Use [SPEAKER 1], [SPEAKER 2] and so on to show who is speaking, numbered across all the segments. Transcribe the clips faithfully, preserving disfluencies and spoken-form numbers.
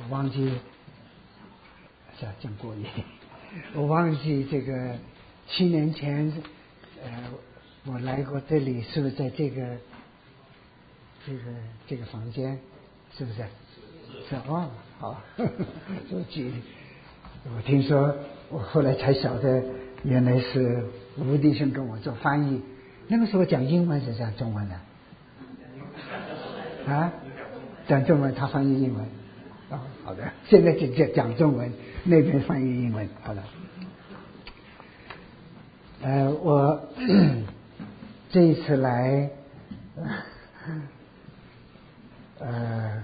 [SPEAKER 1] 忘记是啊讲过瘾，我忘记这个七年前，呃，我来过这里，是不是在这个这个这个房间？是不是？是哦，好，说记，我听说，我后来才晓得，原来是吴弟兄跟我做翻译。那个时候讲英文是讲中文的，啊，讲中文，他翻译英文。哦，好的，现在就讲讲中文，那边翻译英文，好了。呃，我这一次来，呃，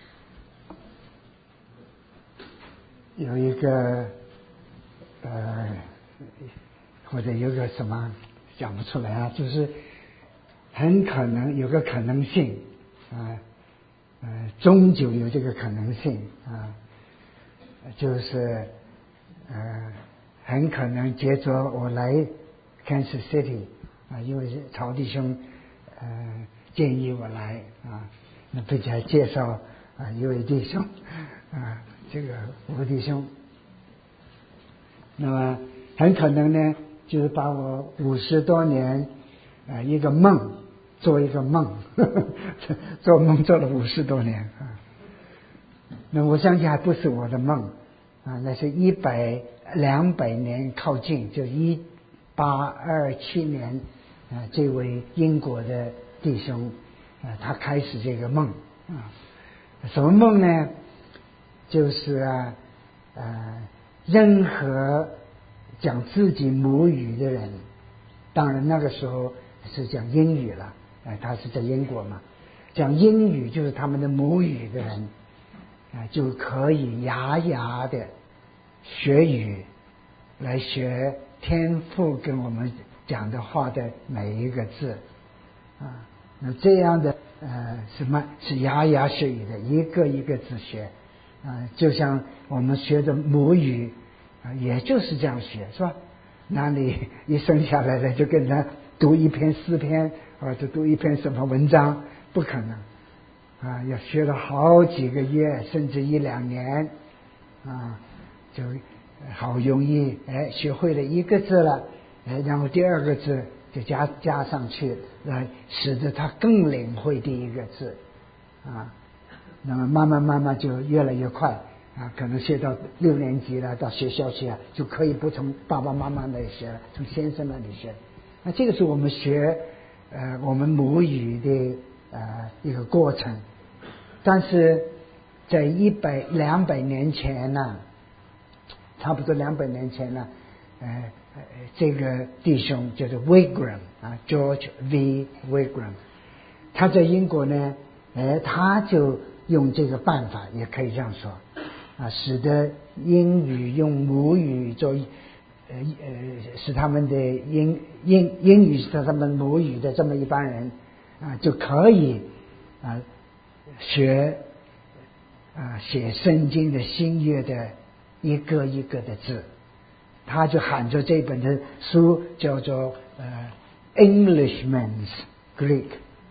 [SPEAKER 1] 有一个呃，或者有个什么讲不出来啊，就是很可能有个可能性啊，呃，终究有这个可能性啊，就是呃，很可能接着我来 Kansas City 啊，因为曹弟兄呃建议我来啊，那并且还介绍啊一位弟兄啊，这个吴弟兄，那么很可能呢，就是把我五十多年啊、呃、一个梦做一个梦，呵呵做梦做了五十多年啊。那我相信还不是我的梦啊，那是一百两百年靠近，就一八二七年啊，这位英国的弟兄啊，他开始这个梦啊，什么梦呢？就是啊呃，任何讲自己母语的人，当然那个时候是讲英语了，呃，他是在英国嘛，讲英语就是他们的母语的人。啊，就可以牙牙的学语，来学天父跟我们讲的话的每一个字啊。那这样的呃什么是牙牙学语的，一个一个字学啊，就像我们学的母语啊，也就是这样学，是吧？哪里一生下来了就跟他读一篇诗篇，或者读一篇什么文章，不可能。啊，要学了好几个月，甚至一两年，啊，就好容易哎学会了一个字了，哎，然后第二个字就加加上去，来使得他更领会第一个字，啊，那么慢慢慢慢就越来越快啊，可能学到六年级了，到学校去啊，就可以不从爸爸妈妈那里学了，从先生那里学。那这个是我们学呃我们母语的呃一个过程。但是在一百两百年前呢，差不多两百年前呢，呃，这个弟兄就是 Wigram 啊 ，George V. Wigram， 他在英国呢，呃，他就用这个办法，也可以这样说啊，使得英语用母语做，呃呃，使他们的英英英语是他们母语的这么一帮人啊，就可以啊。学啊写圣经的新约的一个一个的字，他就喊着这本的书叫做呃 Englishman's Greek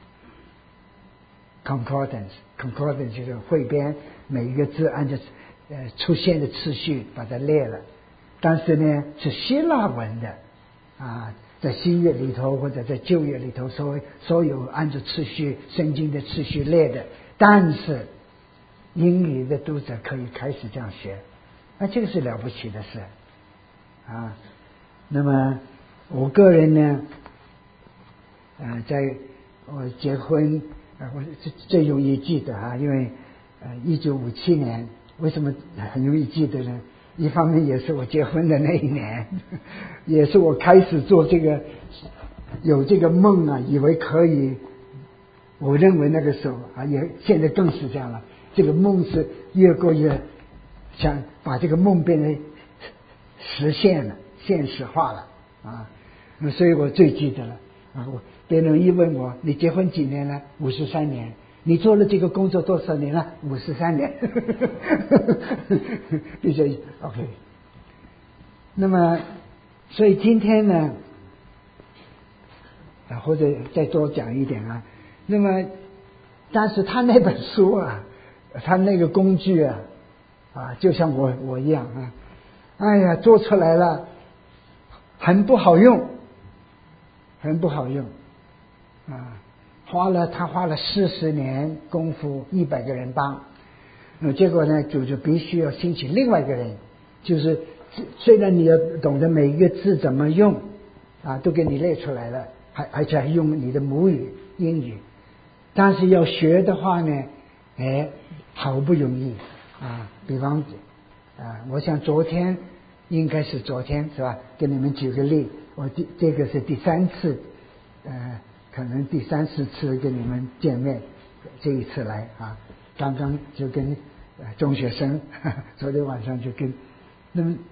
[SPEAKER 1] Concordance Concordance 就是汇编，每一个字按照呃出现的次序把它列了，但是呢是希腊文的啊，在新约里头或者在旧约里头所所有按照次序圣经的次序列的，但是英语的读者可以开始这样学，那这个是了不起的事啊。那么我个人呢，呃，在我结婚，呃，我最最容易记得啊，因为呃，一九五七年，为什么很容易记得呢？一方面也是我结婚的那一年，也是我开始做这个有这个梦啊，以为可以。我认为那个时候啊，也现在更是这样了。这个梦是越过越想把这个梦变成实现了，现实化了啊。那所以我最记得了啊。我别人一问我你结婚几年了？五十三年。你做了这个工作多少年了？五十三年。必须 OK。那么，所以今天呢，啊，或者再多讲一点啊。那么，但是他那本书啊，他那个工具啊， 啊，就像我我一样啊，哎呀，做出来了，很不好用，很不好用啊，花了他花了四十年功夫，一百个人帮，那结果呢，主就必须要兴起另外一个人，就是虽然你要懂得每一个字怎么用啊，都给你列出来了，还而且还用你的母语英语，但是要学的话呢，哎，好不容易啊，比方啊，我想昨天应该是昨天是吧？给你们举个例，我第这个是第三次，呃，可能第三四次跟你们见面，这一次来啊，刚刚就跟呃中学生，呵呵昨天晚上就跟，那么，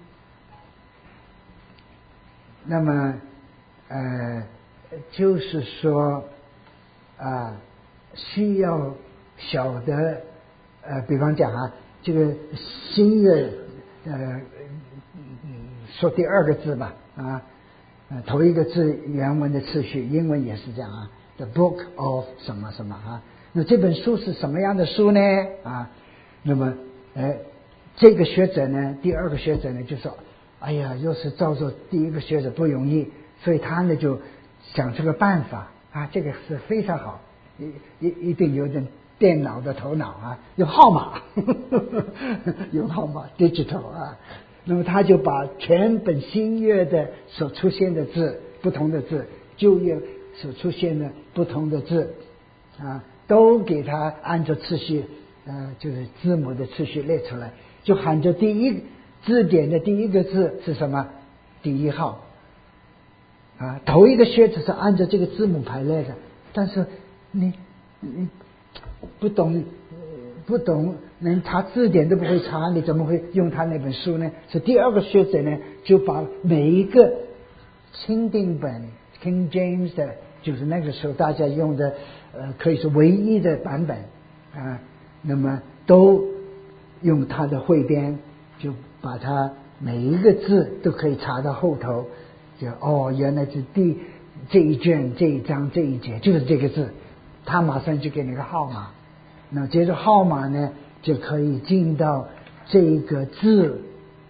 [SPEAKER 1] 那么呃，就是说啊，需要晓得呃，比方讲啊，这个新月呃。说第二个字吧啊，呃，头一个字原文的次序，英文也是这样啊 ，The Book of 什么什么啊。那这本书是什么样的书呢？啊，那么，哎，这个学者呢，第二个学者呢就说，哎呀，要是照着第一个学者不容易，所以他呢就想出个办法啊，这个是非常好，一一一定有点电脑的头脑啊，有号码，有号码 ，digital 啊。那么他就把全本新约的所出现的字，不同的字，旧约所出现的不同的字啊，都给他按照次序，呃，就是字母的次序列出来，就喊着第一字典的第一个字是什么？第一号啊，头一个靴子是按照这个字母排列的，但是你你不懂。不懂，连查字典都不会查，你怎么会用他那本书呢？所以第二个学者呢，就把每一个钦定本 King James 的，就是那个时候大家用的，呃，可以说唯一的版本啊，那么都用他的汇编，就把它每一个字都可以查到后头，就哦，原来是第这一卷这一章这一节就是这个字，他马上就给你个号码。那接着号码呢，就可以进到这个字，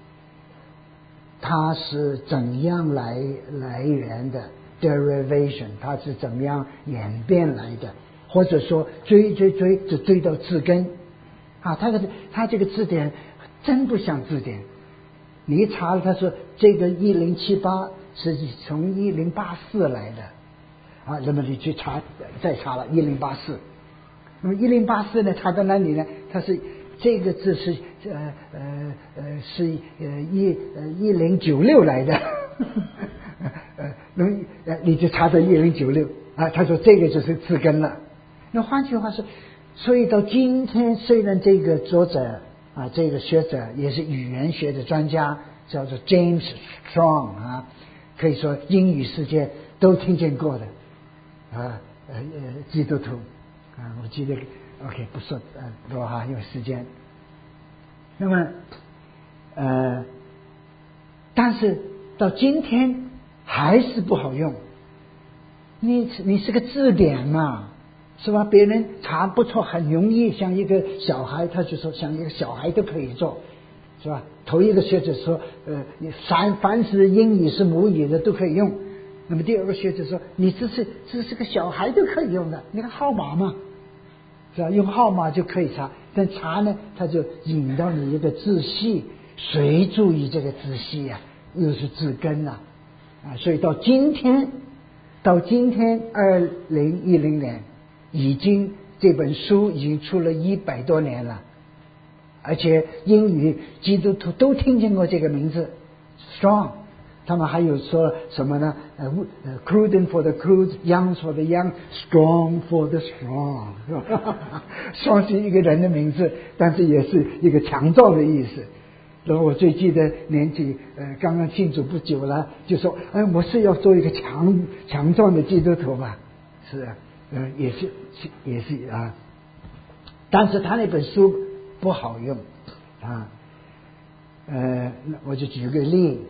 [SPEAKER 1] 它是怎样来来源的 derivation， 它是怎么样演变来的，或者说追追追就追到字根啊，它的它这个字典真不像字典，你一查了，他说这个一零七八是从一零八四来的啊，那么你去查再查了一零八四。那么一零八四呢？它在哪里呢？它是这个字是呃呃呃是呃一呃一零九六来的，呃那么呃你就查到一零九六啊，他说这个就是字根了。那换句话说，所以到今天，虽然这个作者啊，这个学者也是语言学的专家，叫做 James Strong 啊，可以说英语世界都听见过的啊呃呃基督徒。啊，我记得 ，OK， 不说呃多哈，因为时间。那么，呃，但是到今天还是不好用。你你是个字典嘛，是吧？别人查不错，很容易，像一个小孩，他就说像一个小孩都可以做，是吧？头一个学者说，呃，你凡凡是英语是母语的都可以用。那么第二个学者说，你这是这是个小孩都可以用的，那个号码嘛。是吧？用号码就可以查，但查呢，它就引到你一个字系，谁注意这个字系呀、啊？又是字根呐、啊，啊，所以到今天，到今天二零一零年，已经这本书已经出了一百多年了，而且英语基督徒都听见过这个名字 ，Strong。他们还有说什么呢？呃呃 ，Cruden for the crude，Young for the young，Strong for the strong， 是吧？Strong 是一个人的名字，但是也是一个强壮的意思。然后我最记得年纪呃刚刚信主不久了，就说哎，我是要做一个强强壮的基督徒吧？是啊，呃，也是也是啊。但是他那本书不好用啊。呃，那我就举个例。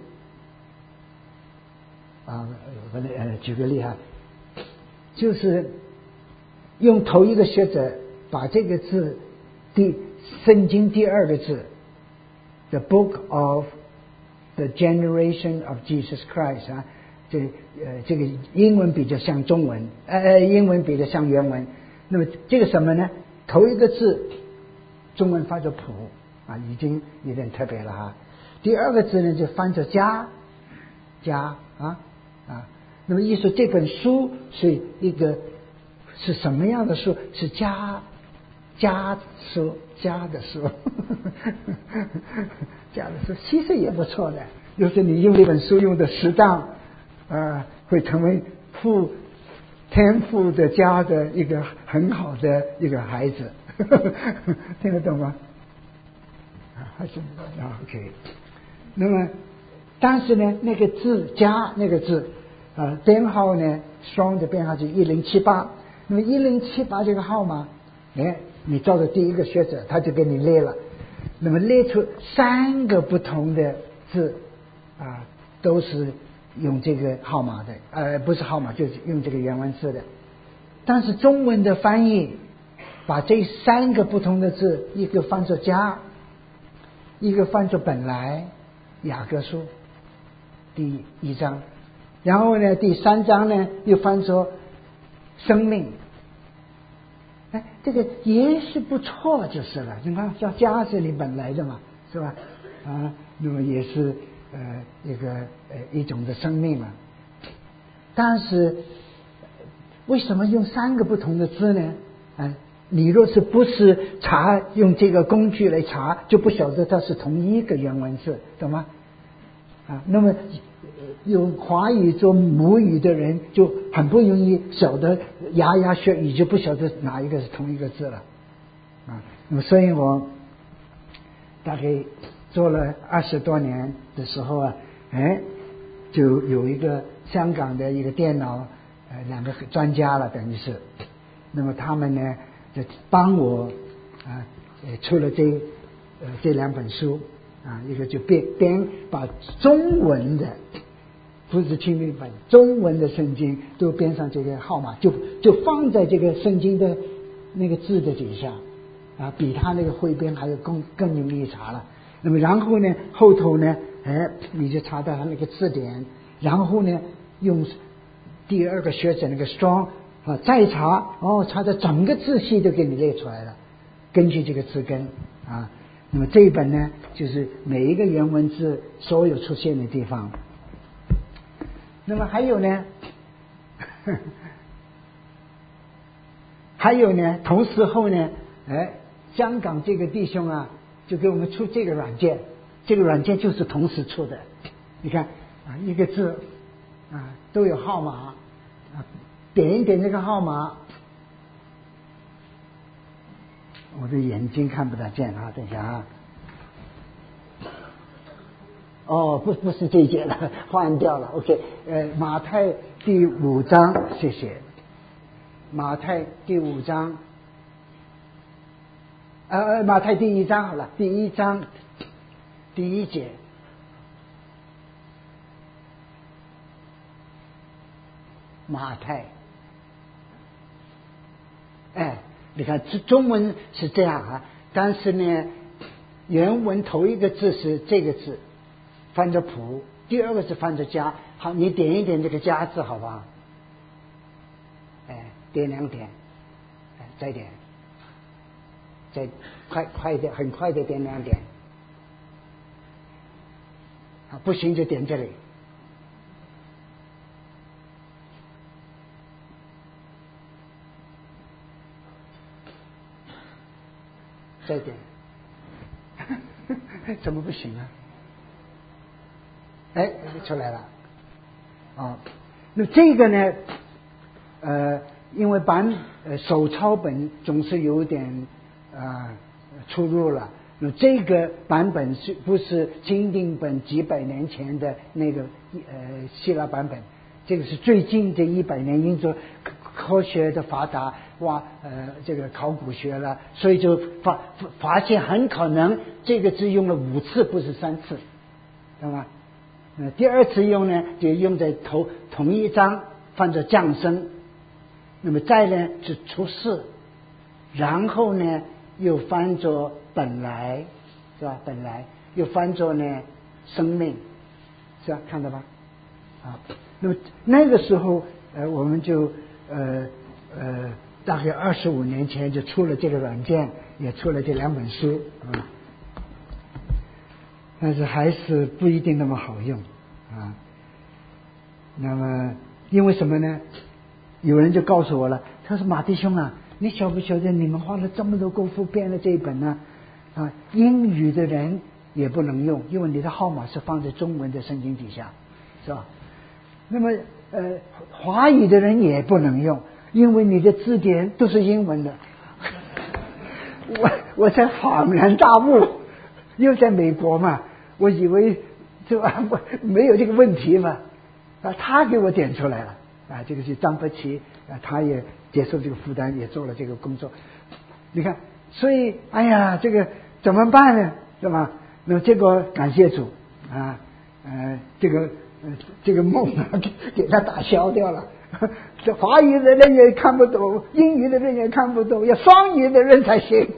[SPEAKER 1] 啊，我呃举个例哈，就是用头一个学者把这个字第圣经第二个字 The Book of the Generation of Jesus Christ 啊，这呃这个英文比较像中文，呃英文比较像原文。那么这个什么呢？头一个字中文翻作谱啊，已经有点特别了哈。第二个字呢就翻作家家啊啊。那么意思这本书是一个是什么样的书？是家家书家的书，家的书其实也不错的。就是你用这本书用的适当，呃，会成为富天赋的家的一个很好的一个孩子，听得懂吗？啊，还是啊 ，OK。那么，但是呢，那个字加那个字，呃，编号呢 ，strong 的编号是一零七八。那么一零七八这个号码，哎，你照着第一个学者，他就给你列了。那么列出三个不同的字，啊，都是用这个号码的，呃，不是号码，就是用这个原文字的。但是中文的翻译把这三个不同的字，一个翻作家，一个翻作本来，雅各书第一章，然后呢第三章呢又翻作生命。哎，这个也是不错就是了。你看，叫家是你本来的嘛，是吧？啊，那么也是呃一个呃一种的生命嘛。但是为什么用三个不同的字呢？啊，你若是不是查用这个工具来查，就不晓得它是同一个原文字，懂吗？啊，那么用华语做母语的人就很不容易晓得牙牙学语，就不晓得哪一个是同一个字了啊。那么所以我大概做了二十多年的时候啊，哎，就有一个香港的一个电脑呃两个专家了，等于是，那么他们呢就帮我啊呃出了这呃这两本书。啊，一个就编编把中文的不是清明本中文的圣经都编上这个号码，就就放在这个圣经的那个字的底下啊，比他那个汇编还有更更容易查了。那么然后呢，后头呢，哎，你就查到他那个字典，然后呢，用第二个学者那个 strong 啊，再查哦，查的整个字系都给你列出来了，根据这个字根啊。那么这一本呢，就是每一个原文字所有出现的地方。那么还有呢，还有呢，同时后呢，哎，香港这个弟兄啊，就给我们出这个软件，这个软件就是同时出的。你看啊，一个字啊都有号码啊，点一点这个号码。我的眼睛看不大见啊，等一下啊。哦，不，不是这一节了，换掉了。OK， 呃，马太第五章，谢谢。马太第五章，呃，马太第一章好了，第一章第一节。马太，哎。你看，中文是这样啊，但是呢，原文头一个字是这个字，翻着谱；第二个是翻着家。好，你点一点这个家字，好不好？哎，点两点，哎，再点，再快快的，很快的点两点。啊，不行就点这里。再点，怎么不行啊？哎，出来了，啊、哦，那这个呢，呃，因为版呃手抄本总是有点啊、呃、出入了。那这个版本是不是钦定本几百年前的那个呃希腊版本？这个是最近这一百年因着科学的发达，哇，呃，这个考古学了，所以就发发现很可能这个字用了五次，不是三次，懂吗？呃，第二次用呢，就用在头同一章，翻作降生，那么再呢是出世，然后呢又翻作本来，是吧？本来， 又翻作呢生命，是吧？看到吧？啊，那么那个时候，呃，我们就呃呃，大概二十五年前就出了这个软件，也出了这两本书啊，但是还是不一定那么好用啊。那么因为什么呢？有人就告诉我了，他说马弟兄啊，你晓不晓得你们花了这么多功夫编了这一本呢？啊，英语的人也不能用，因为你的号码是放在中文的圣经底下，是吧？那么呃，华语的人也不能用，因为你的字典都是英文的。我我才恍然大悟，因为在美国嘛，我以为就啊没有这个问题嘛，啊，他给我点出来了啊，这个是张伯奇啊，他也接受这个负担，也做了这个工作。你看，所以哎呀，这个怎么办呢？是吧？那么结果感谢主啊，呃，这个。呃，这个梦啊，给给他打消掉了。这华语的人也看不懂，英语的人也看不懂，要双语的人才行。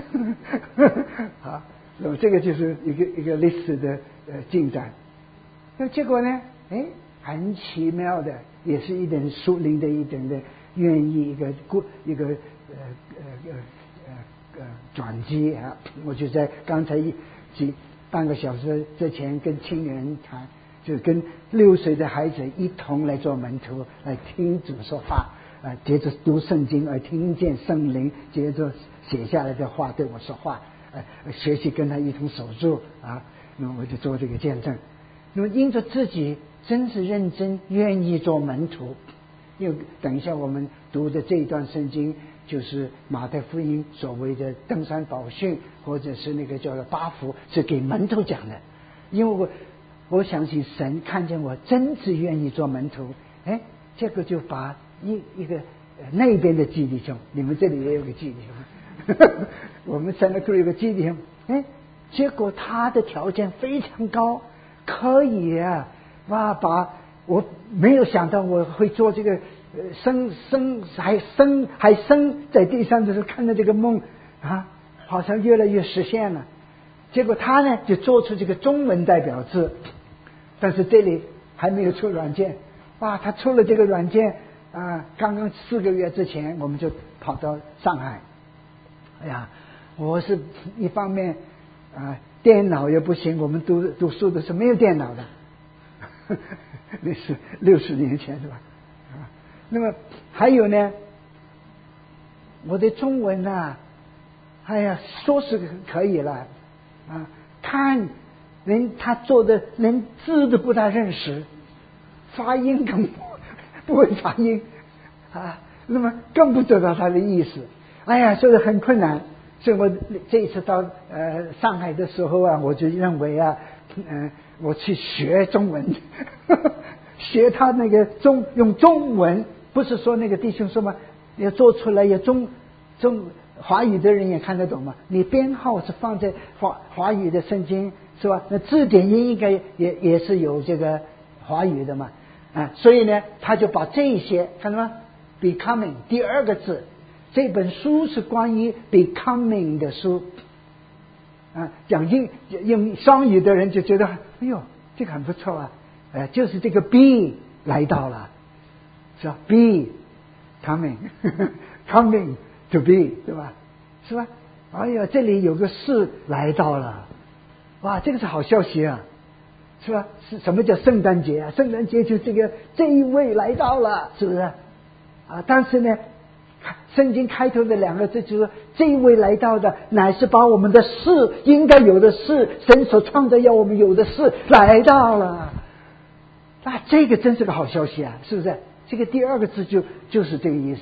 [SPEAKER 1] 好，那么这个就是一个一个历史的呃进展。那结果呢？哎，很奇妙的，也是一点属灵的一点的愿意一个过一个呃呃呃呃呃转机啊！我就在刚才一几半个小时之前跟青年谈。就跟六岁的孩子一同来做门徒，来听主说话，啊，接着读圣经，而听见圣灵，接着写下来的话对我说话，呃，学习跟他一同守住啊，那么我就做这个见证。那么因着自己真是认真愿意做门徒，因为等一下我们读的这一段圣经就是马太福音所谓的登山宝训，或者是那个叫做八福，是给门徒讲的，因为我。我相信神看见我真是愿意做门徒，哎，这个就把一一个那边的基弟兄，你们这里也有个基弟兄，我们三个都有个基弟兄，哎，结果他的条件非常高，可以啊，哇，把我没有想到我会做这个，呃，生生还生还生在地上的时候看到这个梦啊，好像越来越实现了。结果他呢就做出这个中文代表字。但是这里还没有出软件，哇！他出了这个软件啊，刚刚四个月之前我们就跑到上海。哎呀，我是一方面啊，电脑也不行，我们读读书的是没有电脑的，那是六十年前是吧？啊，那么还有呢，我的中文啊，哎呀，说是可以了啊，看。连他做的连字都不大认识，发音更不不会发音啊，那么更不知道他的意思。哎呀，所以很困难。所以我这一次到呃上海的时候啊，我就认为啊，嗯、呃，我去学中文，呵呵学他那个中用中文，不是说那个弟兄说嘛，要做出来要中中华语的人也看得懂嘛。你编号是放在华华语的圣经。是吧？那字典音应该也也是有这个华语的嘛，啊，所以呢，他就把这一些看到吗 ？becoming 第二个字，这本书是关于 becoming 的书，啊，讲英用双语的人就觉得，哎呦，这个很不错啊，呃，就是这个 be 来到了，是吧 ？be coming coming to be 对吧？是吧？哎呀，这里有个是来到了。哇，这个是好消息啊，是吧？是什么叫圣诞节啊？圣诞节就这个这一位来到了，是不是？啊，但是呢，圣经开头的两个字就是这一位来到的，乃是把我们的事应该有的事，神所创造要我们有的事来到了。那这个真是个好消息啊，是不是？这个第二个字就就是这个意思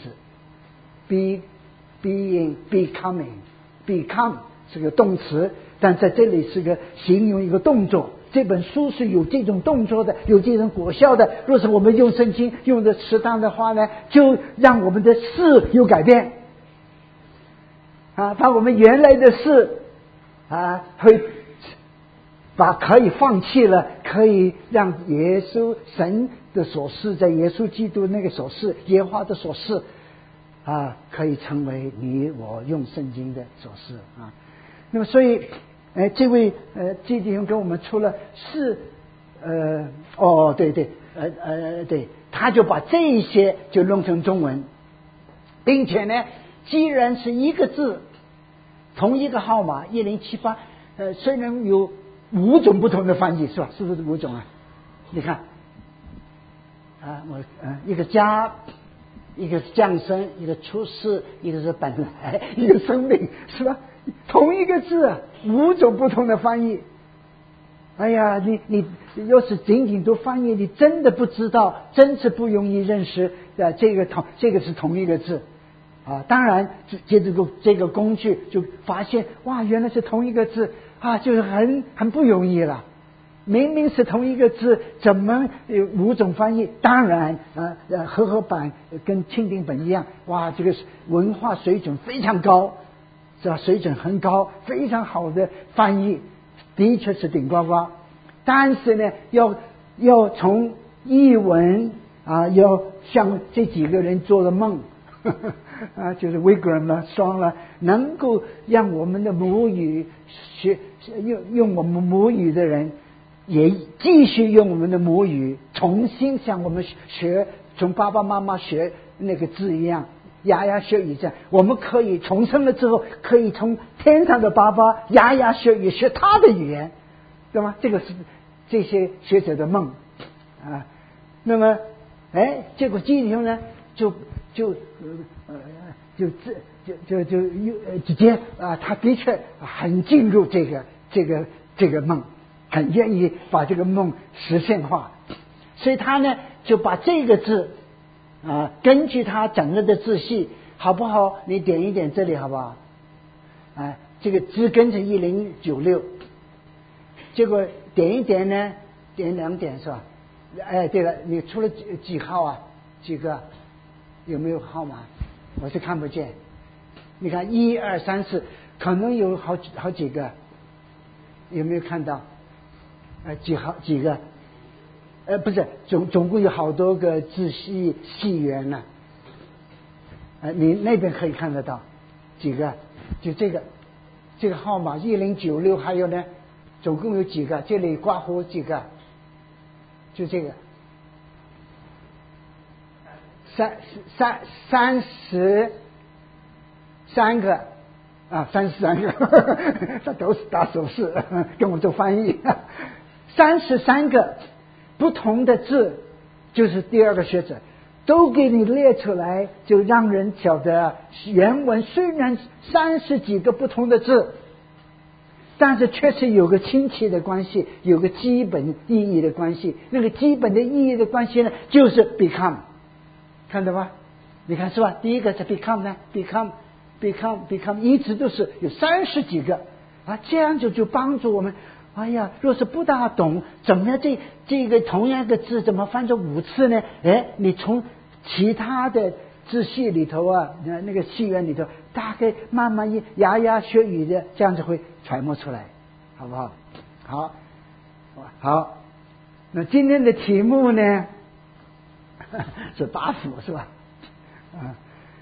[SPEAKER 1] ，be being becoming become 是个动词。但在这里是个形容一个动作，这本书是有这种动作的，有这种果效的。若是我们用圣经用的适当的话呢，就让我们的事有改变啊，把我们原来的事啊，会把可以放弃了，可以让耶稣神的所示，在耶稣基督那个所示，耶和华的所示啊，可以成为你我用圣经的所示啊。那么所以哎，这位呃季弟兄给我们出了是呃哦对对呃呃对，他就把这一些就弄成中文，并且呢，既然是一个字，同一个号码一零七八，呃，虽然有五种不同的翻译，是吧？是不是五种啊？你看啊，我呃一个家，一个是降生，一个出世，一个是本来，一个生命，是吧？同一个字啊，五种不同的翻译。哎呀，你你要是仅仅都翻译，你真的不知道，真是不容易认识的。这个同这个是同一个字啊。当然，借这个这个工具就发现，哇，原来是同一个字啊，就是很很不容易了。明明是同一个字，怎么有五种翻译？当然，呃呃，和合版跟钦定本一样，哇，这个文化水准非常高，是吧？水准很高，非常好的翻译。的确是顶呱呱，但是呢，要要从译文啊，要像这几个人做的梦呵呵啊，就是 Wigram 了、双了，能够让我们的母语学用用我们母语的人，也继续用我们的母语，重新像我们学从爸爸妈妈学那个字一样。牙牙学语这样，我们可以重生了之后，可以从天上的爸爸牙牙学语学他的语言，对吗？这个是这些学者的梦啊。那么，哎，结果基弟兄呢，就就呃就就就就就直接啊，他的确很进入这个这个这个梦，很愿意把这个梦实现化，所以他呢就把这个字。啊，根据他整个的字系，好不好？你点一点这里，好不好？啊，这个字根是一零九六，结果点一点呢，点两点是吧？哎，对了，你出了几几号啊？几个？有没有号码？我是看不见。你看一二三四，可能有好几好几个，有没有看到？呃，几号几个？呃，不是，总总共有好多个字系系源呢、啊。呃，你那边可以看得到几个？就这个这个号码一零九六，还有呢，总共有几个？这里刮胡几个？就这个三三三十三个啊，三十三个，他都是打手势跟我做翻译，三十三个。不同的字，就是第二个学者都给你列出来，就让人晓得原文虽然三十几个不同的字，但是确实有个亲切的关系，有个基本意义的关系。那个基本的意义的关系呢，就是 become， 看到吧？你看是吧？第一个是 become 呢 ，become become become， 一直都是有三十几个啊，这样就就帮助我们。哎呀，若是不大懂，怎么样这这个同样的字怎么翻成五次呢？哎，你从其他的字系里头啊，那个系源里头，大概慢慢一牙牙学语的，这样子会揣摩出来，好不好？好，好，那今天的题目呢是八福是吧？啊，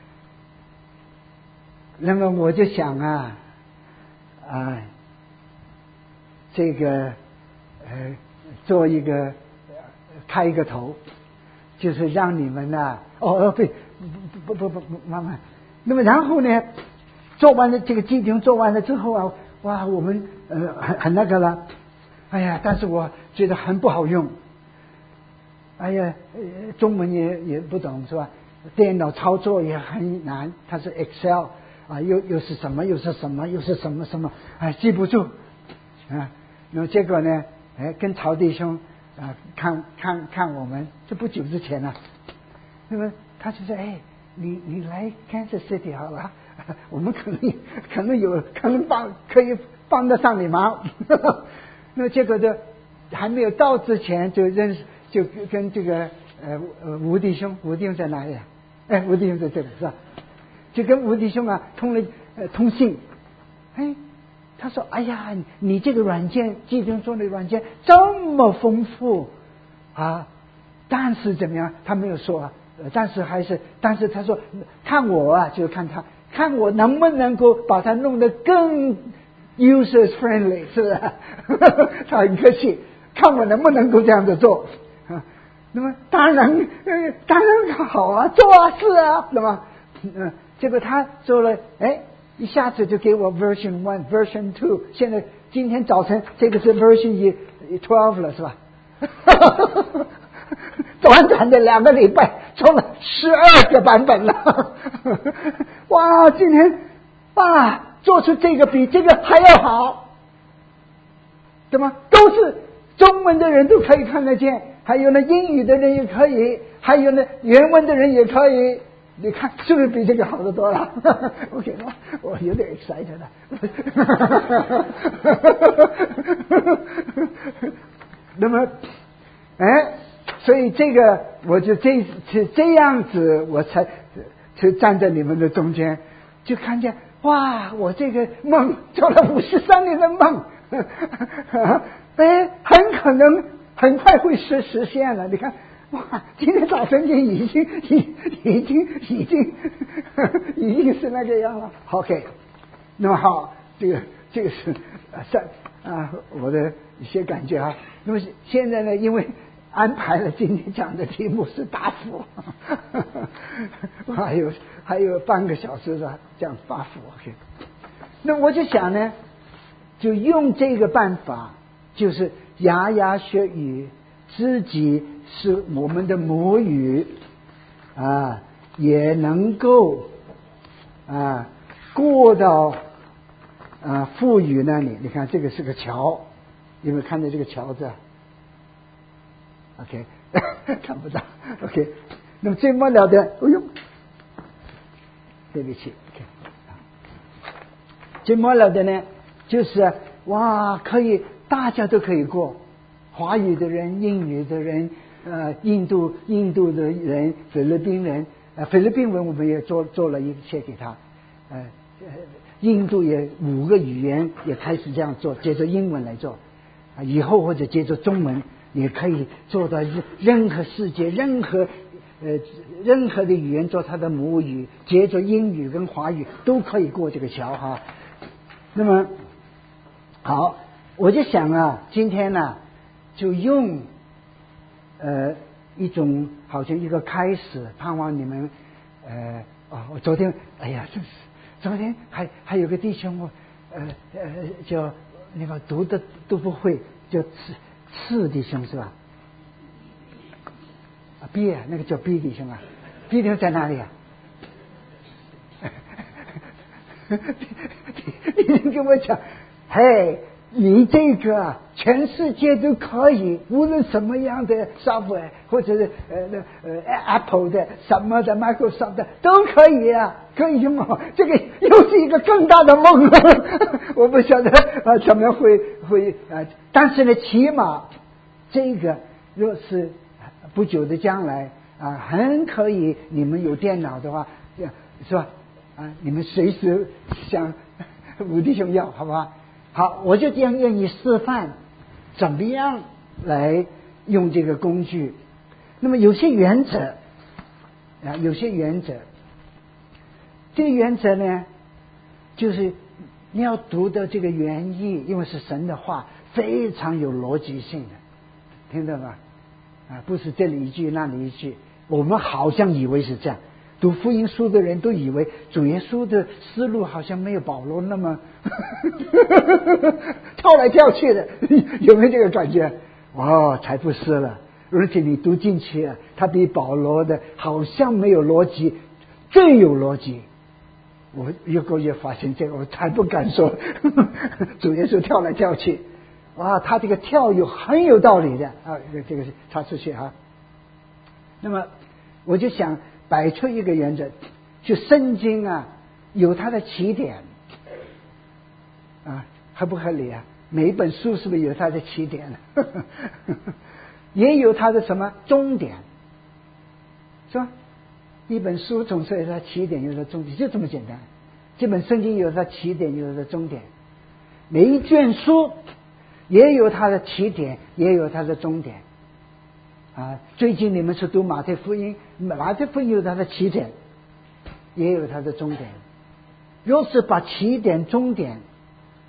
[SPEAKER 1] 那么我就想啊，啊。这个呃，做一个开一个头，就是让你们呐、啊，哦哦对，不不不不慢慢。那么然后呢，做完了这个基金做完了之后啊，哇，我们呃很很那个了，哎呀，但是我觉得很不好用，哎呀，呃、中文也也不懂是吧？电脑操作也很难，它是 Excel 啊，又又是什么又是什么又是什么什么，哎，记不住啊。那么结果呢？哎，跟曹弟兄啊，看看看我们，这不久之前呢、啊，那么他就说：“哎，你你来 Kansas City 好了，我们可能可能有可能帮可以帮得上你忙。”那结果就还没有到之前就认识，就跟这个呃呃吴弟兄，吴弟兄在哪里啊？哎，吴弟兄在这里是吧？就跟吴弟兄啊通了呃通信，哎。他说：“哎呀，你这个软件，基金做的软件这么丰富啊！但是怎么样？他没有说啊，但是还是，但是他说看我啊，就看他，看我能不能够把它弄得更 users friendly， 是不是？他很客气，看我能不能够这样子做啊。那么当然，呃，当然好啊，做啊，是啊，那么，嗯，结果他做了，哎，一下子就给我 version one、version two， 现在今天早晨这个是 version twelve 了，是吧？短短的两个礼拜，做了十二个版本了。哇，今天啊，做出这个比这个还要好，对吗？都是中文的人都可以看得见，还有呢英语的人也可以，还有呢原文的人也可以。你看是不是比这个好得多了？OK， 我我有点 excited 了。那么，哎，所以这个我就这这这样子，我才就站在你们的中间，就看见哇，我这个梦做了五十三年的梦，哎，很可能很快会实实现了。你看。哇！今天早晨就已经已已经已经已经是那个样了。OK， 那么好，这个这个是三啊我的一些感觉啊。那么现在呢，因为安排了今天讲的题目是答复，还有还有半个小时的讲答复。OK， 那我就想呢，就用这个办法，就是牙牙学语。自己是我们的母语啊，也能够啊过到啊富语那里。你看这个是个桥，有没有看到这个桥字 ？OK， 看不到。OK， 那么最末了的，哎呦，对不起。OK， 最末了的呢，就是哇，可以大家都可以过。华语的人、英语的人、呃，印度印度的人、菲律宾人，呃，菲律宾文我们也做做了一些给他，呃，印度也五个语言也开始这样做，接着英文来做，啊，以后或者接着中文也可以做到任何世界、任何呃任何的语言做他的母语，接着英语跟华语都可以过这个桥哈。那么好，我就想啊，今天呢、啊。就用呃一种好像一个开始，盼望你们呃哦，我昨天哎呀，真是昨天还还有个弟兄我呃呃叫那个读的都不会，叫次次弟兄是吧？啊 B 啊，那个叫 B 弟兄啊 ，B 弟兄在哪里啊？你跟我讲，嘿。你这个全世界都可以，无论什么样的 software 或者是呃呃 Apple 的什么的 Microsoft 的都可以啊，可以用哦。这个又是一个更大的梦，我不晓得啊怎么会会啊，但是呢，起码这个若是不久的将来啊，很可以，你们有电脑的话，是吧？啊，你们随时向吴弟兄要，好不好？好，我就这样愿意示范怎么样来用这个工具。那么有些原则啊，有些原则，这个原则呢，就是你要读的这个原意，因为是神的话，非常有逻辑性的，听到吗？啊，不是这里一句那里一句，我们好像以为是这样。读福音书的人都以为主耶稣的思路好像没有保罗那么跳来跳去的，有没有这个感觉？哦，才不是了！而且你读进去啊，他比保罗的好像没有逻辑，最有逻辑。我越过越发现这个，我才不敢说主耶稣跳来跳去。哇，他这个跳有很有道理的啊！这个是插出去啊。那么我就想摆出一个原则，就圣经啊有它的起点啊，合不合理啊？每一本书是不是有它的起点？也有它的什么终点，是吧？一本书总是有它起点，有它终点，就这么简单。这本圣经有它起点，有它终点。每一卷书也有它的起点，也有它的终点。啊，最近你们是读马太福音，马太福音有它的起点，也有它的终点。若是把起点、终点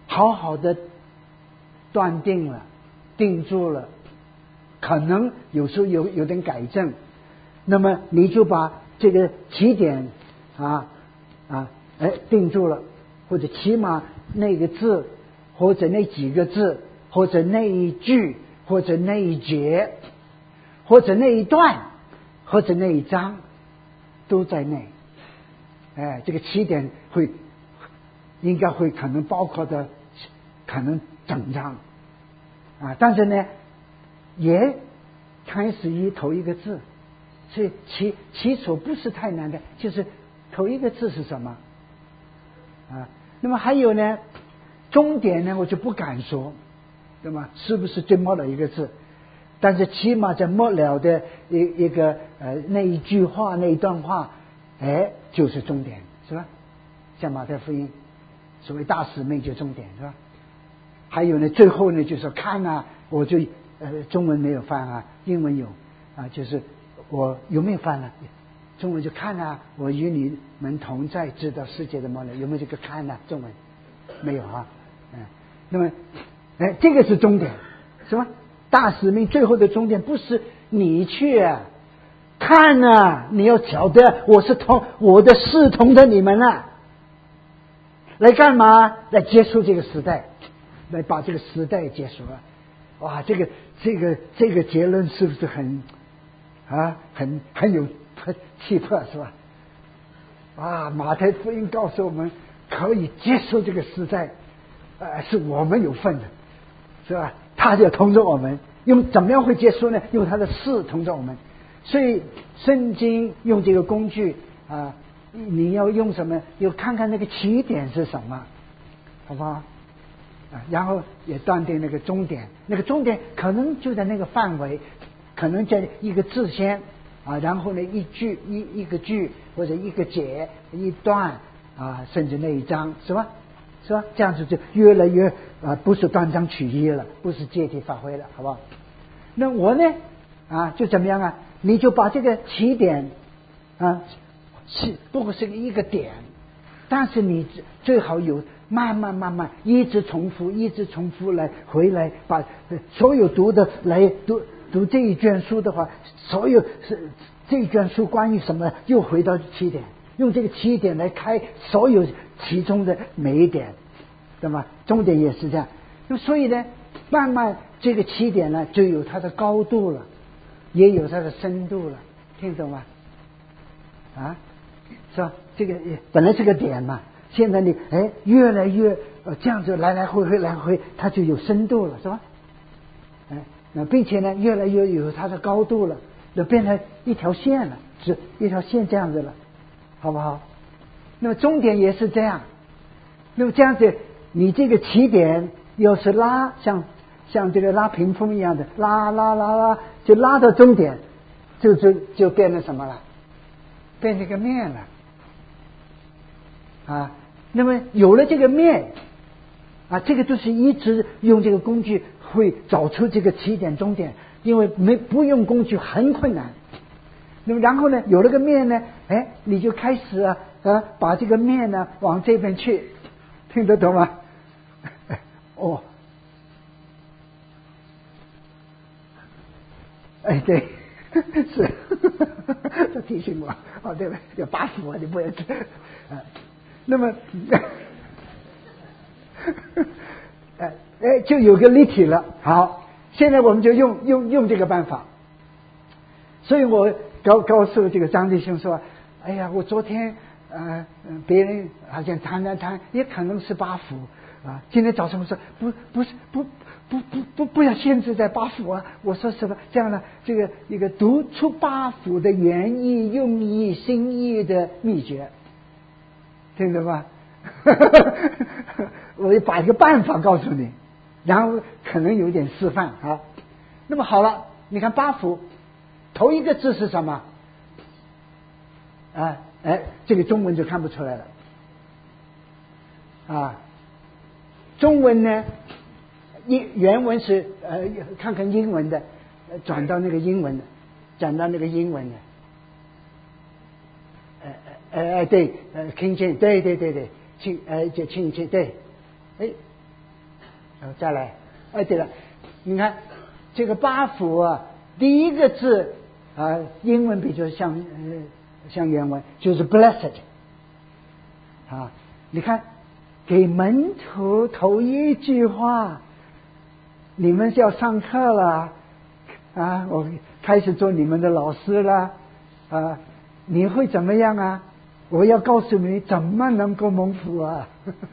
[SPEAKER 1] 好好的断定了、定住了，可能有时候有有点改正，那么你就把这个起点啊啊哎定住了，或者起码那个字，或者那几个字，或者那一句，或者那一节，或者那一段，或者那一章，都在内。哎，这个起点会应该会可能包括的可能整章啊，但是呢，也开始于头一个字，所以起起初不是太难的，就是头一个字是什么啊？那么还有呢，终点呢，我就不敢说，对吗？是不是最末了一个字？但是起码在末了的一一个呃那一句话那一段话，哎，就是终点，是吧？像马太福音，所谓大使命就终点，是吧？还有呢，最后呢，就说看啊，我就呃中文没有翻啊，英文有啊，就是我有没有翻啊？中文就看啊，我与你们同在，知道世界的末了，有没有这个看啊？中文没有啊，嗯，那么哎，这个是终点，是吧？大使命最后的终点不是你去啊看啊，你要晓得我是同我的视同着你们啊，来干嘛？来结束这个时代，来把这个时代结束了。哇，这个这个这个结论是不是很啊很很有气魄，是吧？啊，马太福音告诉我们可以接受这个时代，呃，是我们有份的，是吧？他就同着我们，用怎么样会结束呢？用他的事同着我们。所以圣经用这个工具啊，你要用什么？要看看那个起点是什么，好不好？啊，然后也断定那个终点，那个终点可能就在那个范围，可能在一个字先啊，然后呢一句一一个句或者一个节一段啊，甚至那一章，是吧？是吧？这样子就越来越啊，不是断章取义了，不是借题发挥了，好不好？那我呢啊，就怎么样啊？你就把这个起点啊，是不过是一个点，但是你最好有慢慢慢慢一直重复，一直重复来回来，把所有读的来读读这一卷书的话，所有是这一卷书关于什么，又回到起点。用这个起点来开所有其中的每一点，对吗？终点也是这样。那所以呢，慢慢这个起点呢，就有它的高度了，也有它的深度了，听懂吗？啊，是吧？这个本来是个点嘛，现在你哎越来越呃这样子来来回回来回，它就有深度了，是吧？哎，那并且呢，越来越有它的高度了，就变成一条线了，是一条线这样子了。好不好？那么终点也是这样。那么这样子，你这个起点又是拉，像像这个拉屏风一样的拉拉拉拉，就拉到终点，就就就变成什么了？变成个面了啊！那么有了这个面啊，这个就是一直用这个工具会找出这个起点终点，因为没不用工具很困难。那么然后呢，有了个面呢，哎，你就开始啊，啊把这个面呢往这边去，听得懂吗？哦，哎，对，是，他提醒我，哦，对了，有八幅啊，你不要吃。啊，那么，哎哎，就有个立体了。好，现在我们就用用用这个办法。所以我告告诉这个张弟兄说，哎呀，我昨天呃别人好像谈谈谈，也可能是八幅啊。今天早上我说不不是不不不不不要限制在八幅啊。我说什么这样呢？这个一个读出八幅的原意、用意、心意的秘诀，听懂吗？我就把一个办法告诉你，然后可能有点示范啊。那么好了，你看八幅。头一个字是什么？啊，哎，这个中文就看不出来了。啊，中文呢，英原文是呃，看看英文的，转到那个英文的，转到那个英文的。呃呃呃，对，呃，King James，对对对对，亲呃就亲切对，哎再来，哎，对了，你看这个八福啊，第一个字啊，英文比较像呃像原文，就是 blessed 啊。你看，给门徒头一句话，你们要上课了啊，我开始做你们的老师了啊，你会怎么样啊？我要告诉你怎么能够蒙福啊！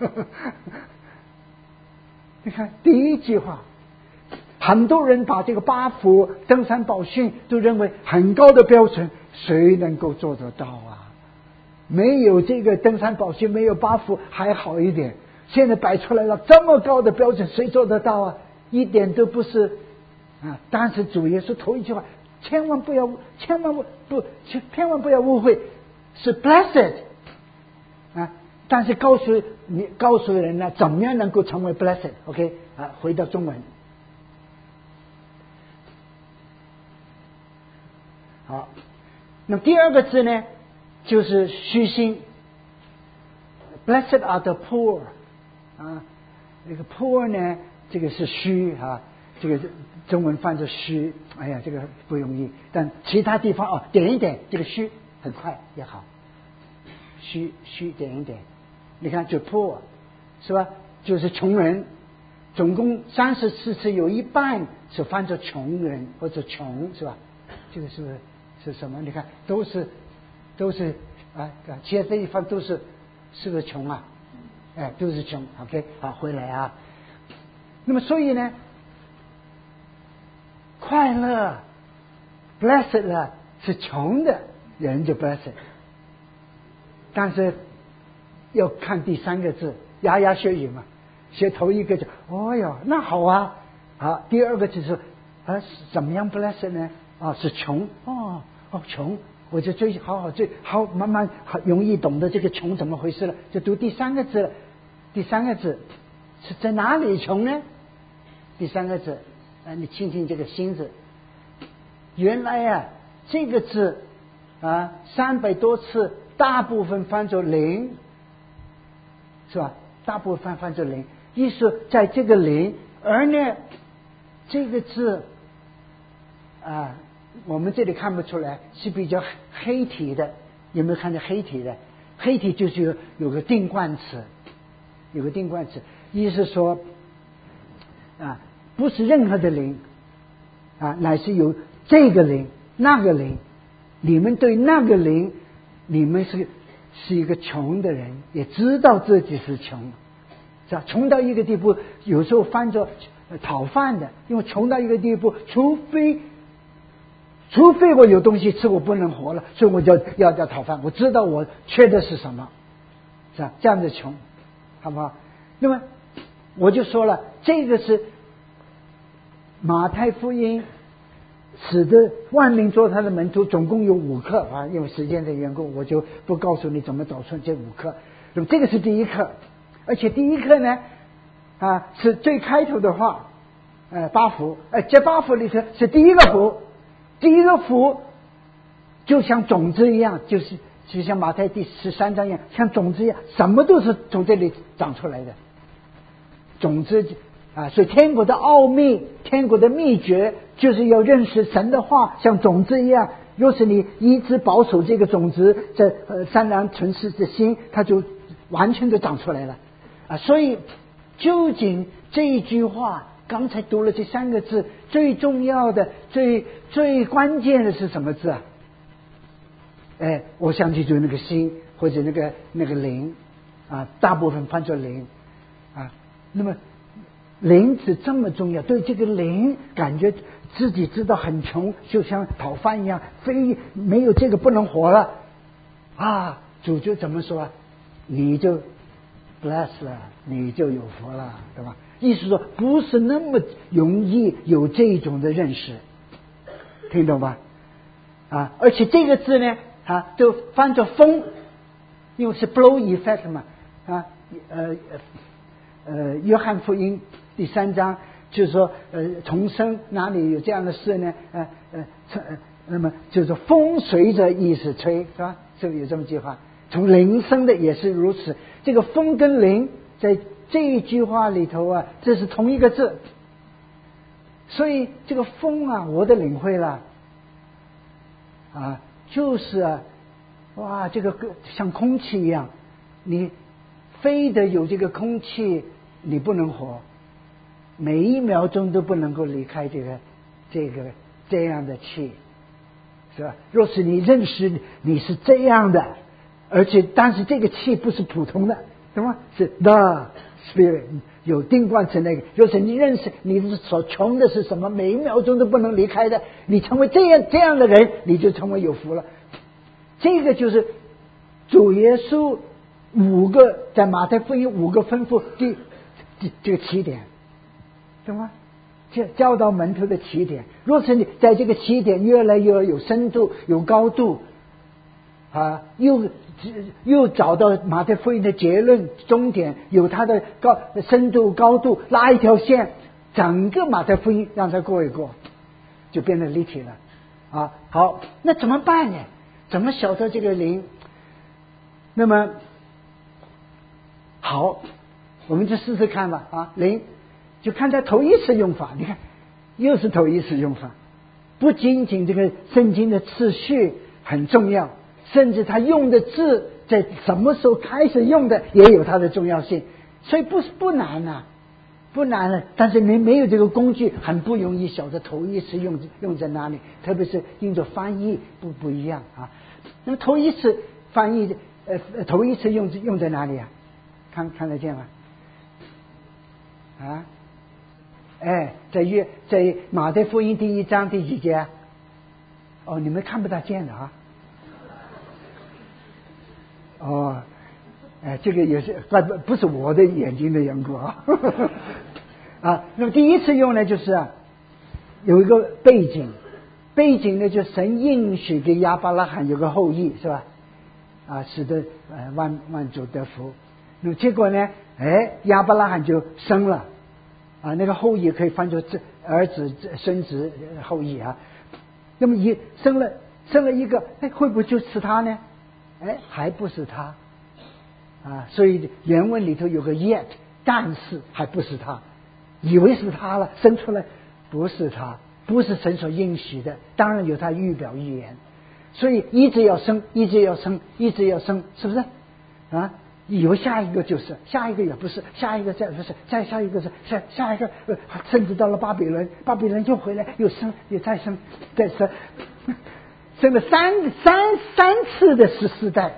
[SPEAKER 1] 你看第一句话，很多人把这个八福登山宝训都认为很高的标准，谁能够做得到啊？没有这个登山宝训，没有八福还好一点，现在摆出来了这么高的标准，谁做得到啊？一点都不是啊！但是主耶稣头一句话，千万不要，千万不不，千万不要误会。是 blessed 啊，但是告诉你告诉人呢，怎么样能够成为 blessed？ OK 啊，回到中文。好，那么第二个字呢，就是虚心。Blessed are the poor 啊，这个 poor 呢，这个是虚啊，这个中文翻作虚，哎呀，这个不容易。但其他地方哦，点一点，这个虚。很快也好，虚虚点一点，你看就 poor 是吧？就是穷人，总共三十四次，有一半是翻作穷人或者穷是吧？这个是是什么？你看都是都是啊，其他地方都是是不是穷啊？哎，都是穷。OK， 好，回来啊。那么所以呢，快乐 blessed 了是穷的人就 blessed， 但是要看第三个字，牙牙学语嘛，学头一个就哦哟，那好啊，好，第二个就是啊怎么样 blessed 呢？啊是穷哦哦穷，我就追好好追好慢慢好容易懂得这个穷怎么回事了，就读第三个字了。第三个字是在哪里穷呢？第三个字啊，你听听这个心字，原来啊这个字啊，三百多次，大部分翻作零，是吧？大部分翻作零，意思在这个零，而呢，这个字啊，我们这里看不出来，是比较黑体的，有没有看见黑体的？黑体就是有有个定冠词，有个定冠词，意思说啊，不是任何的零啊，乃是有这个零那个零。你们对那个零，你们是是一个穷的人，也知道自己是穷，是吧？穷到一个地步，有时候翻作讨饭的，因为穷到一个地步，除非除非我有东西吃，我不能活了，所以我就要要讨饭。我知道我缺的是什么，是吧？这样的穷，好不好？那么我就说了，这个是马太福音使得万民做他的门徒，总共有五课啊，因为时间的缘故，我就不告诉你怎么找出这五课。那么这个是第一课，而且第一课呢啊是最开头的话，呃八福，呃这八福里头是第一个福，第一个福就像种子一样，就是就像马太第十三章一样，像种子一样，什么都是从这里长出来的种子。啊，所以天国的奥秘，天国的秘诀，就是要认识神的话，像种子一样。若是你一直保守这个种子，在呃善良纯实的心，它就完全的长出来了。啊，所以究竟这一句话，刚才读了这三个字，最重要的、最最关键的是什么字啊？哎，我想起就那个心或者那个那个灵啊，大部分翻作灵啊，那么。灵是这么重要，对这个灵感觉自己知道很穷，就像讨饭一样，非没有这个不能活了啊！主就怎么说？你就 bless 了，你就有福了，对吧？意思说不是那么容易有这种的认识，听懂吧？啊，而且这个字呢，啊，就翻作风，因为是 blow effect 嘛，啊，呃呃，约翰福音第三章就是说，呃，重生哪里有这样的事呢？呃呃，呃那么就是风随着意思吹，是吧？是不是有这么句话？从灵生的也是如此。这个风跟灵在这一句话里头啊，这是同一个字。所以这个风啊，我的领会了啊，就是啊，哇，这个像空气一样，你非得有这个空气，你不能活，每一秒钟都不能够离开这个这个这样的气，是吧？若是你认识你是这样的，而且但是这个气不是普通的，懂吗？是 the spirit， 有定冠词那个。若是你认识你所穷的是什么，每一秒钟都不能离开的，你成为这样这样的人，你就成为有福了。这个就是主耶稣五个在马太福音五个吩咐第这个起点，懂吗？教教导门徒的起点。若是你在这个起点越来越有深度有高度啊，又又找到马太福音的结论终点，有它的高深度高度，拉一条线，整个马太福音让它过一过，就变得立体了啊。好，那怎么办呢？怎么晓得这个灵？那么好，我们就试试看吧啊，灵就看它头一次用法，你看又是头一次用法，不仅仅这个圣经的次序很重要，甚至他用的字在什么时候开始用的也有它的重要性，所以不是不难啊，不难了。但是你没有这个工具，很不容易晓得头一次用用在哪里，特别是用作翻译不不一样啊。那么头一次翻译呃头一次用用在哪里啊？看看得见吗？啊，哎，在约在马太福音第一章第几节？哦，你们看不大见的啊。哦，哎，这个也是不不是我的眼睛的缘故啊。啊，那么第一次用呢，就是啊，有一个背景，背景呢就神应许给亚伯拉罕有个后裔，是吧？啊，使得呃万万族得福。那么结果呢，哎，亚伯拉罕就生了啊，那个后裔可以翻作儿子、孙子后裔啊。那么一生了生了一个，哎，会不会就是他呢？哎，还不是他啊，所以原文里头有个 yet， 但是还不是他，以为是他了，生出来不是他，不是神所应许的，当然有他预表预言，所以一直要生，一直要生，一直要生，是不是啊？以为下一个就是，下一个也不是，下一个再不是，再下一个是下下一个，呃，甚至到了巴比伦，巴比伦又回来，又生，又再生，再生。生了三三三次的十四代，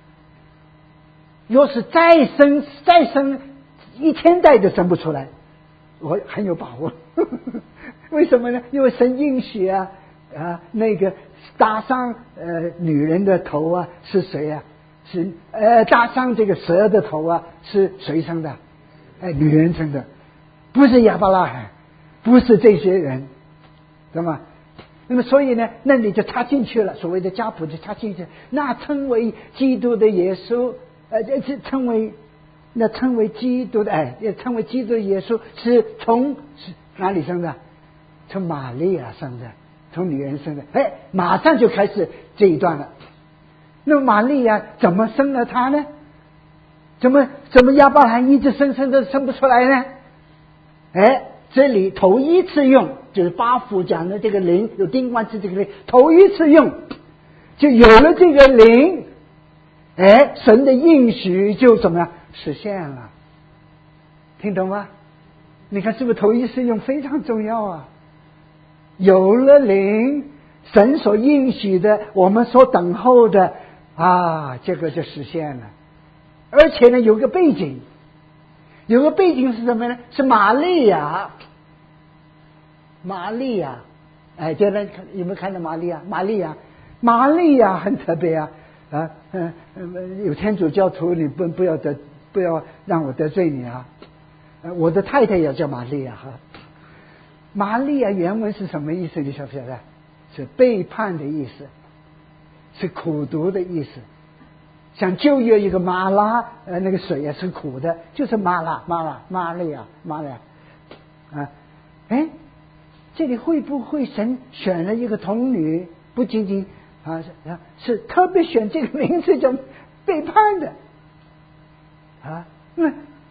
[SPEAKER 1] 若是再生再生一千代都生不出来，我很有把握。为什么呢？因为神应许啊啊，那个打伤呃女人的头啊是谁啊？是呃打伤这个蛇的头啊是谁生的？哎，女人生的，不是亚伯拉罕，不是这些人，知道吗？那么所以呢，那你就插进去了，所谓的家谱就插进去，那称为基督的耶稣，呃，这称为那称为基督的，哎，也称为基督的耶稣是从是哪里生的？从玛利亚生的，从女人生的，哎，马上就开始这一段了。那么玛利亚怎么生了他呢？怎么怎么亚伯拉罕一直生生的生不出来呢？哎，这里头一次用。就是八福讲的这个灵，有定冠词这个灵，头一次用就有了这个灵，哎，神的应许就怎么样实现了，听懂吗？你看是不是头一次用非常重要啊？有了灵，神所应许的，我们所等候的啊，这个就实现了。而且呢，有个背景，有个背景是什么呢？是玛利亚。玛利亚，哎，这人有没有看到玛利亚？玛利亚，玛利亚很特别啊！啊，嗯、呃，有天主教徒，你不不要得，不要让我得罪你啊！呃、我的太太也叫玛利亚哈。玛利亚原文是什么意思？你晓不晓得？是背叛的意思，是苦毒的意思。像旧约一个马拉，呃，那个水也是苦的，就是马拉，马拉，玛利亚，玛利亚，啊，哎。这里会不会神选了一个童女，不仅仅啊是特别选这个名字叫背叛的啊？那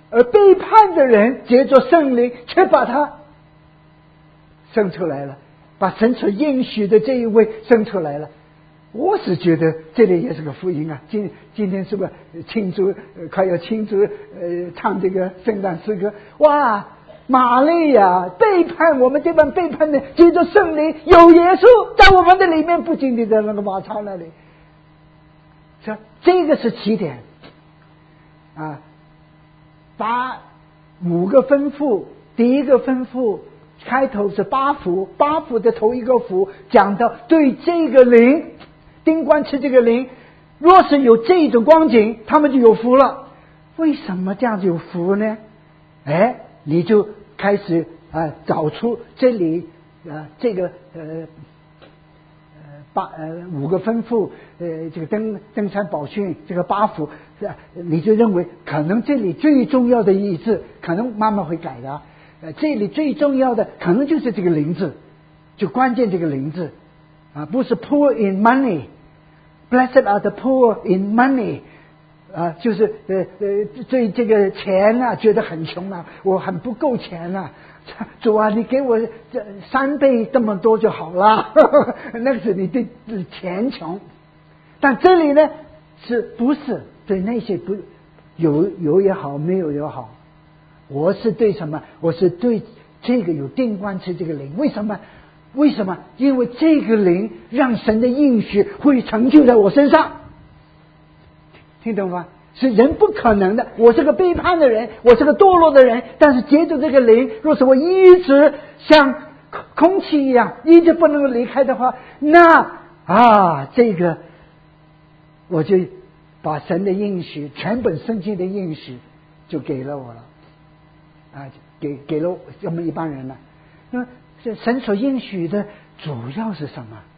[SPEAKER 1] 而背叛的人借着圣灵却把他生出来了，把神所应许的这一位生出来了。我是觉得这里也是个福音啊！今今天是不是庆祝，呃、快要庆祝呃唱这个圣诞诗歌？哇，玛利亚背叛我们这帮背叛的，借着圣灵有耶稣在我们的里面，不仅仅在那个马槽那里。这这个是起点啊，把五个吩咐，第一个吩咐开头是八福，八福的头一个福讲到对这个灵。丁官吃这个灵，若是有这种光景，他们就有福了。为什么这样子有福呢？哎，你就开始啊、呃、找出这里啊、呃、这个呃呃八呃五个吩咐，呃这个登登山宝训这个八福，你就认为可能这里最重要的一字，可能慢慢会改的。呃，这里最重要的可能就是这个灵字，就关键这个灵字。啊，不是 poor in money，blessed are the poor in money， 啊，就是呃呃对这个钱啊觉得很穷啊，我很不够钱啊，主啊，你给我这三倍这么多就好了，呵呵，那个是你对钱穷。但这里呢，是不是对那些不有有也好，没有也好，我是对什么？我是对这个有定冠词这个灵，为什么？为什么？因为这个灵让神的应许会成就在我身上，听懂吗？是人不可能的。我是个背叛的人，我是个堕落的人，但是借着这个灵，若是我一直像空气一样，一直不能够离开的话，那啊，这个我就把神的应许，全本圣经的应许就给了我了，啊，给给了我们一般人了。那这神所应许的主要是什么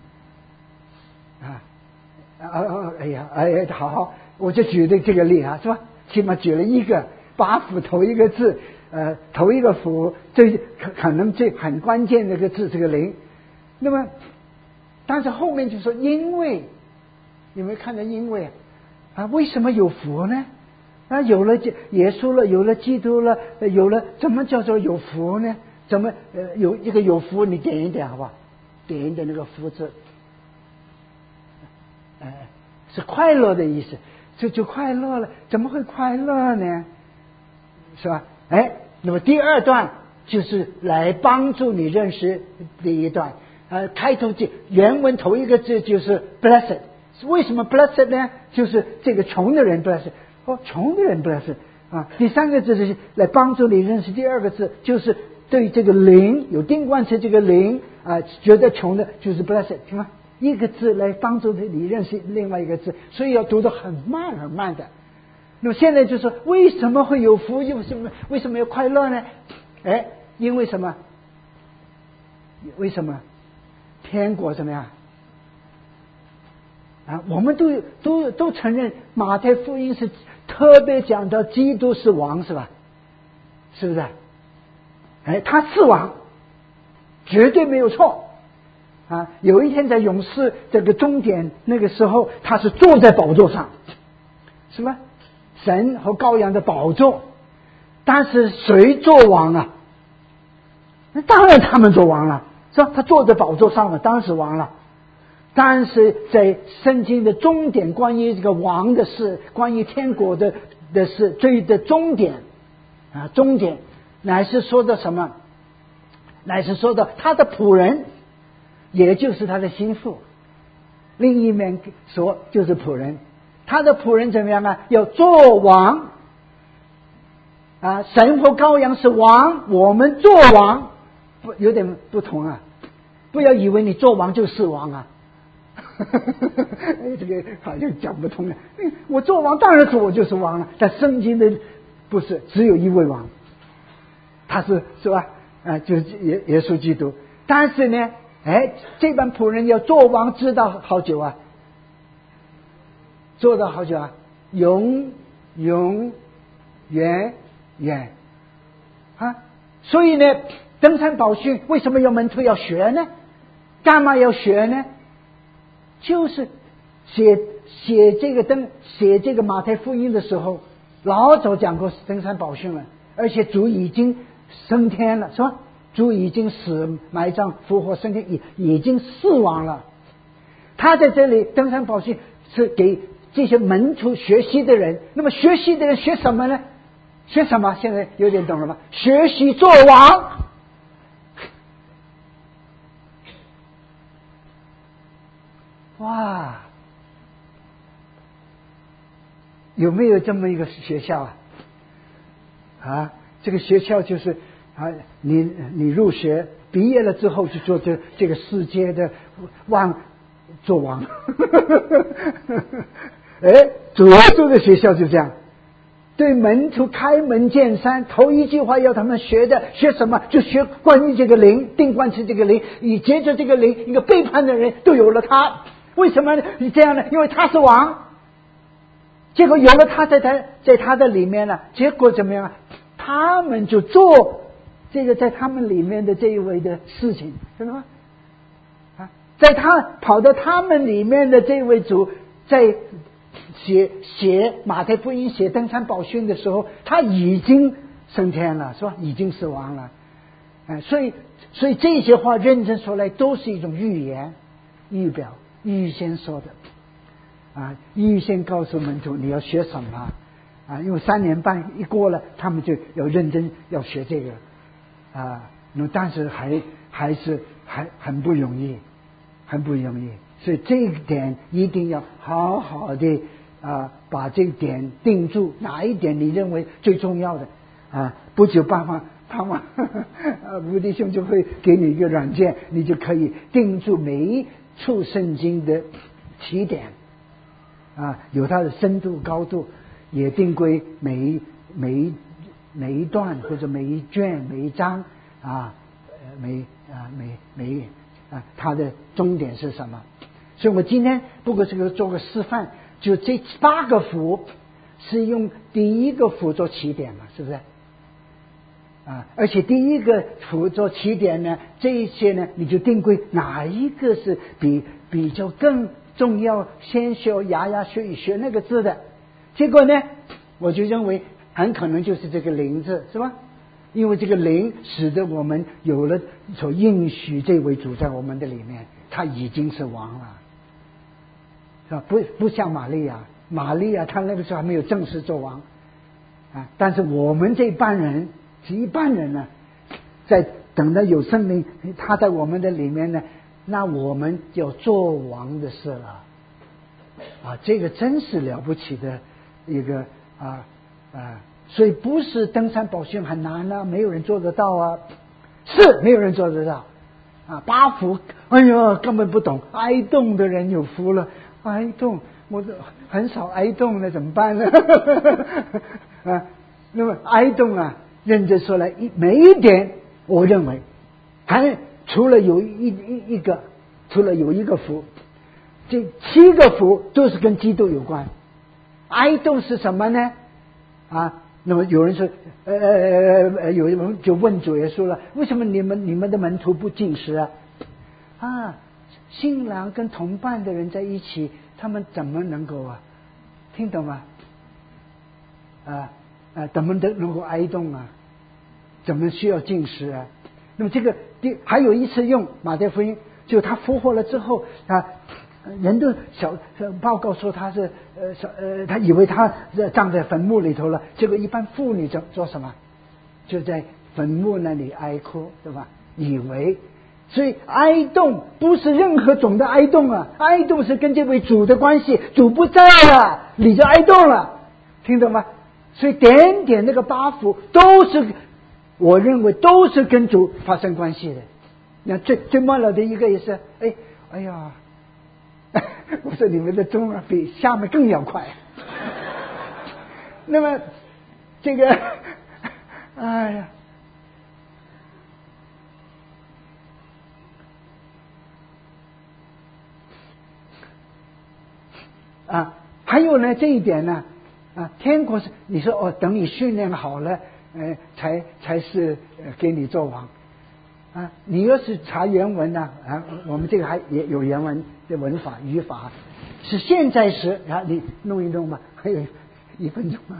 [SPEAKER 1] 啊？啊啊！哎呀，哎呀，好好，我就举的这个例啊，是吧？起码举了一个八福头一个字，呃，头一个福，这可可能这很关键的一个字，这个灵。那么，但是后面就说，因为有没有看到因为啊？为什么有福呢？啊，有了耶稣了，有了基督了，有了，怎么叫做有福呢？怎么呃有一个有福，你点一点好不好？点一点那个福字，哎、呃，是快乐的意思，这就快乐了。怎么会快乐呢？是吧？哎，那么第二段就是来帮助你认识第一段。呃，开头就原文头一个字就是 blessed， 为什么 blessed 呢？就是这个穷的人 blessed， 哦，穷的人 blessed 啊。第三个字是来帮助你认识第二个字，就是对这个灵有定冠词，这个灵啊，觉得穷的就是 blessed， 听吗？一个字来帮助你认识另外一个字，所以要读得很慢很慢的。那么现在就说，为什么会有福？为什么为什么要快乐呢？哎，因为什么？为什么？天国怎么样？啊，我们都都都承认马太福音是特别讲到基督是王，是吧？是不是？哎，他是王，绝对没有错啊！有一天在勇士这个终点那个时候，他是坐在宝座上，是吧？神和羔羊的宝座，但是谁做王啊？那当然他们做王了，是吧？他坐在宝座上了，当然是王了。但是在圣经的终点，关于这个王的事，关于天国的的事，最的终点啊，终点乃是说的什么？乃是说的他的仆人，也就是他的心腹。另一面说就是仆人，他的仆人怎么样啊？要做王啊！神和羔羊是王，我们做王不有点不同啊！不要以为你做王就是王啊！这个好像讲不通了。我做王当然是我就是王了，但圣经的不是只有一位王，他是是吧？啊，就是耶耶稣基督。但是呢，哎，这帮仆人要做王，知道好久啊，做到好久啊，永永远远啊。所以呢，登山宝训为什么要门徒要学呢？干嘛要学呢？就是写写这个登写这个马太福音的时候， 老早讲过登山宝训了，而且主已经升天了，是吧？主已经死埋葬复活升天，已已经死亡了。他在这里登山宝训是给这些门徒学习的人，那么学习的人学什么呢？学什么？现在有点懂了吧？学习做王。哇，有没有这么一个学校啊？啊，这个学校就是啊，你你入学毕业了之后就做这这个世界的王做王。哎，主耶稣的学校就这样，对门徒开门见山，头一句话要他们学的学什么？就学关于这个灵，定冠是这个灵，以接着这个灵，一个背叛的人都有了他。为什么你这样呢？因为他是王。结果有了他在他在他的里面呢，结果怎么样？他们就做这个在他们里面的这一位的事情，知道吗？啊，在他跑到他们里面的这位主，在写写马太福音、写登山宝训的时候，他已经升天了，是吧？已经死亡了。哎，所以所以这些话认真说来，都是一种预言、预表。预先说的啊，预先告诉门徒你要学什么啊？因为三年半一过了，他们就要认真要学这个啊。那但是还还是还很不容易，很不容易。所以这一点一定要好好的啊，把这一点定住。哪一点你认为最重要的啊？不久办法，盼望吴弟兄就会给你一个软件，你就可以定住每一处圣经的起点啊，有它的深度高度，也定归每一每一每一段或者每一卷每一章啊，每啊每每啊它的终点是什么？所以我今天不过是个做个示范，就这八个符是用第一个符做起点嘛，是不是？啊，而且第一个符做起点呢，这一些呢，你就定归哪一个是比比较更重要，先学牙牙学语学那个字的。结果呢，我就认为很可能就是这个灵字，是吧？因为这个灵使得我们有了所应许这位主在我们的里面，他已经是王了，是吧？不不像玛利亚，玛利亚她那个时候还没有正式做王啊，但是我们这班人。是一般人呢，在等到有圣灵他在我们的里面呢，那我们就做王的事了啊！这个真是了不起的一个啊啊！所以不是登山宝训很难啊，没有人做得到啊，是没有人做得到啊！八福，哎呦，根本不懂，挨冻的人有福了，挨冻，我很少挨冻了，怎么办呢？啊，那么挨冻啊。认真说来，一每一点，我认为，还除了有一一一个，除了有一个福，这七个福都是跟基督有关。哀动是什么呢？啊，那么有人说，呃呃，有人就问主耶稣了，为什么你们你们的门徒不进食啊？啊，新郎跟同伴的人在一起，他们怎么能够啊？听懂吗？啊。啊，怎么能够哀动啊？怎么需要进食啊？那么这个第还有一次用马太福音，就他复活了之后啊，人都小报告说他是呃呃，他以为他葬在坟墓里头了，结果一般妇女做做什么？就在坟墓那里哀哭，对吧？以为，所以哀动不是任何种的哀动啊，哀动是跟这位主的关系，主不在了，你就哀动了，听懂吗？所以点点那个八福都是，我认为都是跟主发生关系的。那最最末了的一个也是，哎哎呀，我说你们的钟啊比下面更要快。那么这个，哎呀，啊，还有呢这一点呢。啊，天国是你说哦，等你训练好了，呃，才才是呃给你做王啊。你要是查原文呢，啊，我们这个还也有原文的文法语法，是现在时啊，你弄一弄吧，还有一分钟啊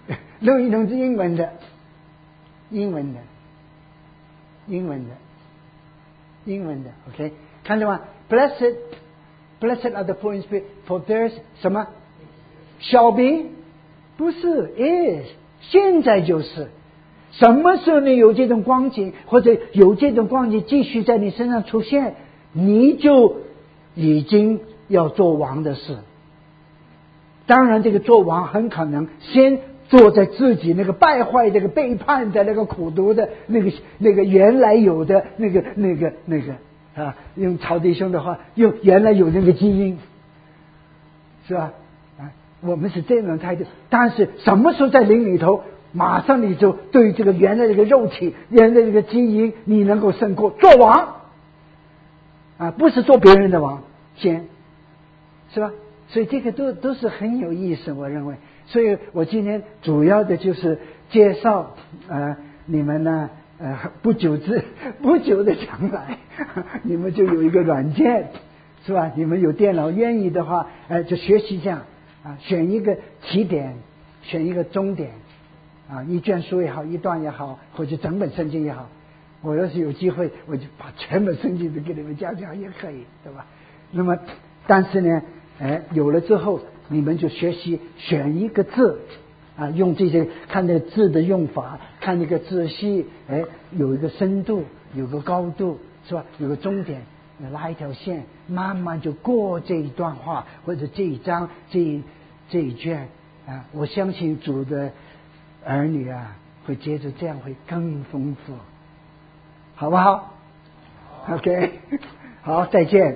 [SPEAKER 1] 弄一弄是英文的，英文的，英文的，英文的 ，OK， 看到吗 ？Blessed, blessed are the poor in spirit, for theirs 什么 shall be， 不是 is， 现在就是。什么时候你有这种光景，或者有这种光景继续在你身上出现，你就已经要做王的事。当然，这个做王很可能先坐在自己那个败坏、那个背叛的、那个苦毒的、那个那个原来有的那个那个那个啊，用曹弟兄的话，用原来有那个基因，是吧？啊，我们是这种态度。但是什么时候在灵里头？马上你就对这个原来这个肉体、原来这个基因，你能够胜过做王啊，不是做别人的王，先是吧？所以这个都都是很有意思，我认为。所以我今天主要的就是介绍呃你们呢呃不久之不久的将来，你们就有一个软件，是吧？你们有电脑，愿意的话，呃就学习这样啊，选一个起点，选一个终点。啊，一卷书也好，一段也好，或者整本圣经也好，我要是有机会，我就把全本圣经都给你们讲讲也可以，对吧？那么，但是呢，哎，有了之后，你们就学习选一个字，啊，用这些看那个字的用法，看那个字析，哎，有一个深度，有个高度，是吧？有个终点，拉一条线，慢慢就过这一段话，或者这一章，这一这一卷啊，我相信主的儿女啊，会接着这样会更丰富，好不好 ？OK， 好，再见。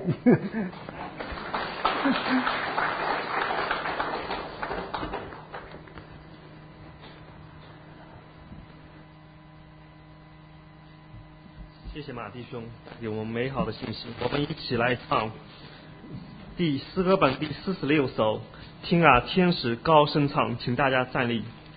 [SPEAKER 2] 谢谢马弟兄给我们美好的信息。我们一起来唱第诗歌本第四十六首《听啊天使高声唱》，请大家站立。